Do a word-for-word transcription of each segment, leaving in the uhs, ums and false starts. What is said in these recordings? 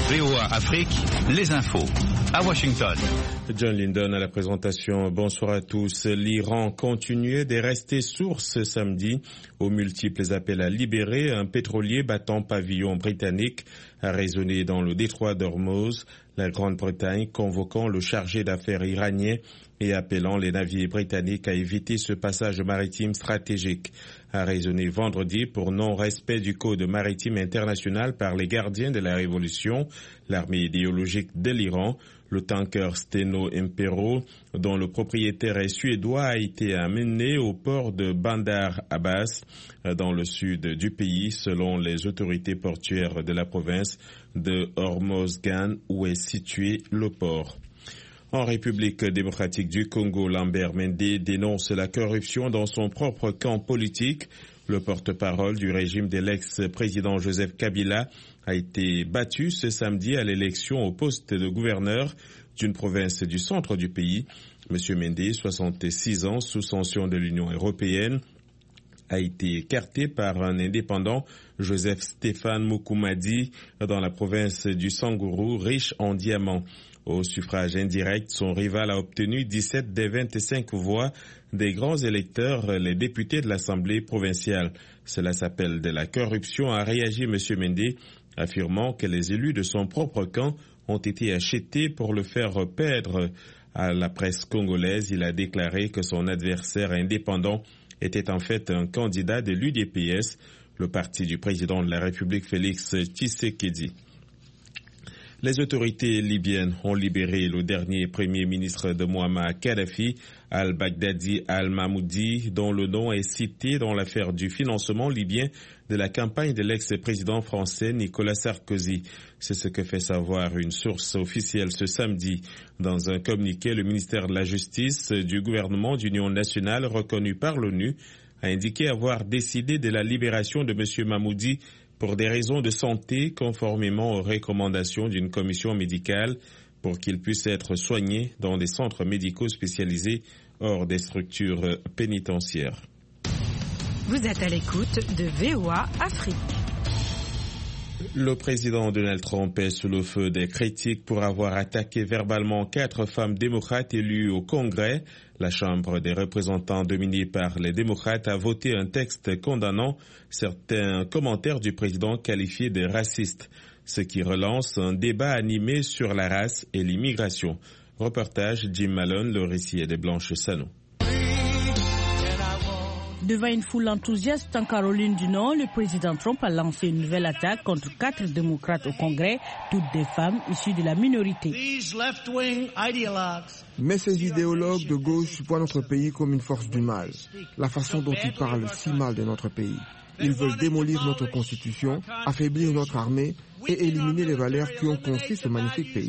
V O A Afrique, les infos. À Washington. John Linden à la présentation. Bonsoir à tous. L'Iran continuait de rester sourd ce samedi aux multiples appels à libérer un pétrolier battant pavillon britannique a résonné dans le détroit d'Ormuz, la Grande-Bretagne convoquant le chargé d'affaires iranien et appelant les navires britanniques à éviter ce passage maritime stratégique, a résonné vendredi pour non-respect du Code maritime international par les gardiens de la Révolution, l'armée idéologique de l'Iran. Le tanker Steno Impero, dont le propriétaire est suédois, a été amené au port de Bandar Abbas, dans le sud du pays, selon les autorités portuaires de la province de Hormozgan, où est situé le port. En République démocratique du Congo, Lambert Mende dénonce la corruption dans son propre camp politique. Le porte-parole du régime de l'ex-président Joseph Kabila a été battu ce samedi à l'élection au poste de gouverneur d'une province du centre du pays. Monsieur Mende, soixante-six ans, sous sanction de l'Union européenne, a été écarté par un indépendant, Joseph Stéphane Moukoumadi, dans la province du Sangourou, riche en diamants. Au suffrage indirect, son rival a obtenu dix-sept des vingt-cinq voix des grands électeurs, les députés de l'Assemblée provinciale. Cela s'appelle de la corruption, a réagi M. Mende, affirmant que les élus de son propre camp ont été achetés pour le faire perdre. À la presse congolaise, il a déclaré que son adversaire indépendant était en fait un candidat de l'U D P S, le parti du président de la République Félix Tshisekedi. Les autorités libyennes ont libéré le dernier premier ministre de Mouammar Kadhafi, al-Baghdadi al-Mahmoudi, dont le nom est cité dans l'affaire du financement libyen de la campagne de l'ex-président français Nicolas Sarkozy. C'est ce que fait savoir une source officielle ce samedi. Dans un communiqué, le ministère de la Justice du gouvernement d'union nationale reconnu par l'ONU a indiqué avoir décidé de la libération de M. Mahmoudi pour des raisons de santé, conformément aux recommandations d'une commission médicale, pour qu'il puisse être soigné dans des centres médicaux spécialisés hors des structures pénitentiaires. Vous êtes à l'écoute de V O A Afrique. Le président Donald Trump est sous le feu des critiques pour avoir attaqué verbalement quatre femmes démocrates élues au Congrès. La Chambre des représentants dominée par les démocrates a voté un texte condamnant certains commentaires du président qualifiés de racistes, ce qui relance un débat animé sur la race et l'immigration. Reportage Jim Malone, le récit est de Blanche Sano. Devant une foule enthousiaste en Caroline du Nord, le président Trump a lancé une nouvelle attaque contre quatre démocrates au Congrès, toutes des femmes issues de la minorité. Mais ces idéologues de gauche voient notre pays comme une force du mal. La façon dont ils parlent si mal de notre pays. Ils veulent démolir notre constitution, affaiblir notre armée et éliminer les valeurs qui ont construit ce magnifique pays.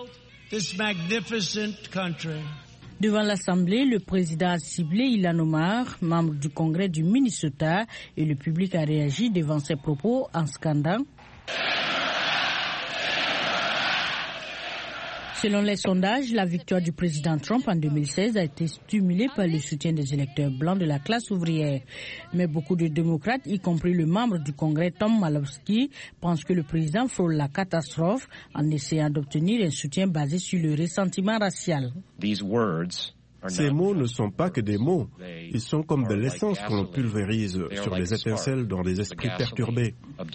Devant l'Assemblée, le président a ciblé Ilhan Omar, membre du Congrès du Minnesota, et le public a réagi devant ses propos en scandant. Selon les sondages, la victoire du président Trump en deux mille seize a été stimulée par le soutien des électeurs blancs de la classe ouvrière. Mais beaucoup de démocrates, y compris le membre du Congrès Tom Malowski, pensent que le président frôle la catastrophe en essayant d'obtenir un soutien basé sur le ressentiment racial. Ces mots ne sont pas que des mots. Ils sont comme de l'essence que l'on pulvérise sur des étincelles dans des esprits perturbés.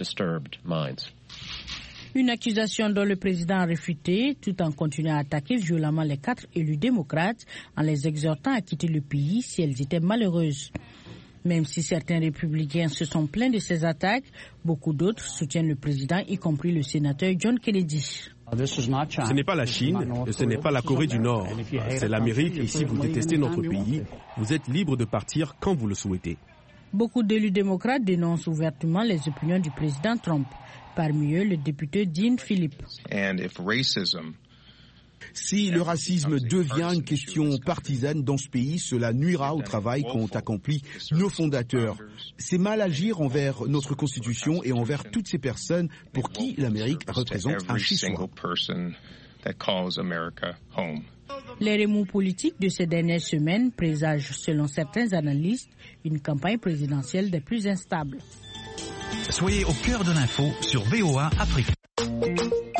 Une accusation dont le président a réfuté, tout en continuant à attaquer violemment les quatre élus démocrates en les exhortant à quitter le pays si elles étaient malheureuses. Même si certains républicains se sont plaints de ces attaques, beaucoup d'autres soutiennent le président, y compris le sénateur John Kennedy. Ce n'est pas la Chine et ce n'est pas la Corée du Nord. C'est l'Amérique et si vous détestez notre pays, vous êtes libre de partir quand vous le souhaitez. Beaucoup d'élus démocrates dénoncent ouvertement les opinions du président Trump. Parmi eux, le député Dean Phillips. Si le racisme devient une question partisane dans ce pays, cela nuira au travail qu'ont accompli nos fondateurs. C'est mal agir envers notre Constitution et envers toutes ces personnes pour qui l'Amérique représente un chez-soi. Les remous politiques de ces dernières semaines présagent, selon certains analystes, une campagne présidentielle des plus instables. Soyez au cœur de l'info sur V O A Afrique.